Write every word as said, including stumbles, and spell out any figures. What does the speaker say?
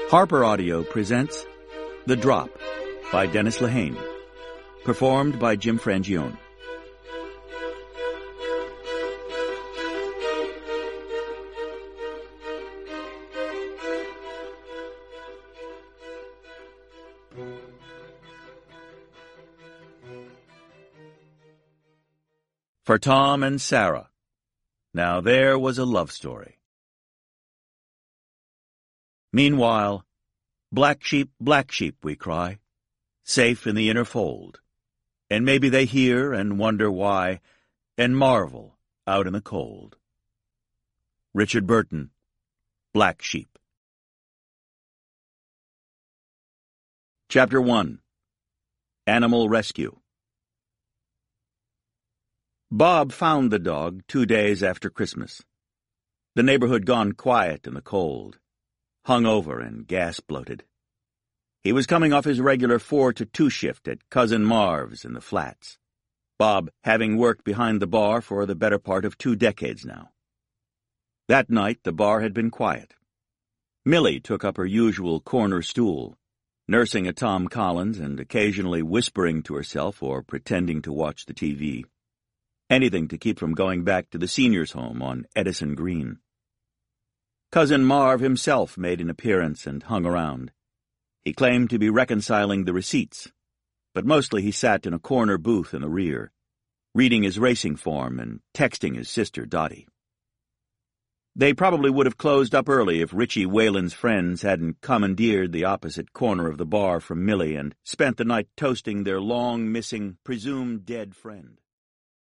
Harper Audio presents The Drop by Dennis Lehane, performed by Jim Frangione. For Tom and Sarah. Now there was a love story. Meanwhile, black sheep, black sheep, we cry, safe in the inner fold, and maybe they hear and wonder why, and marvel out in the cold. Richard Burton, Black Sheep. Chapter one. Animal Rescue. Bob found the dog two days after Christmas. The neighborhood gone quiet in the cold, hung over and gas-bloated. He was coming off his regular four to two shift at Cousin Marv's in the Flats, Bob having worked behind the bar for the better part of two decades now. That night the bar had been quiet. Millie took up her usual corner stool, nursing a Tom Collins and occasionally whispering to herself or pretending to watch the T V. Anything to keep from going back to the seniors' home on Edison Green. Cousin Marv himself made an appearance and hung around. He claimed to be reconciling the receipts, but mostly he sat in a corner booth in the rear, reading his racing form and texting his sister Dottie. They probably would have closed up early if Richie Whalen's friends hadn't commandeered the opposite corner of the bar from Millie and spent the night toasting their long-missing, presumed dead friend.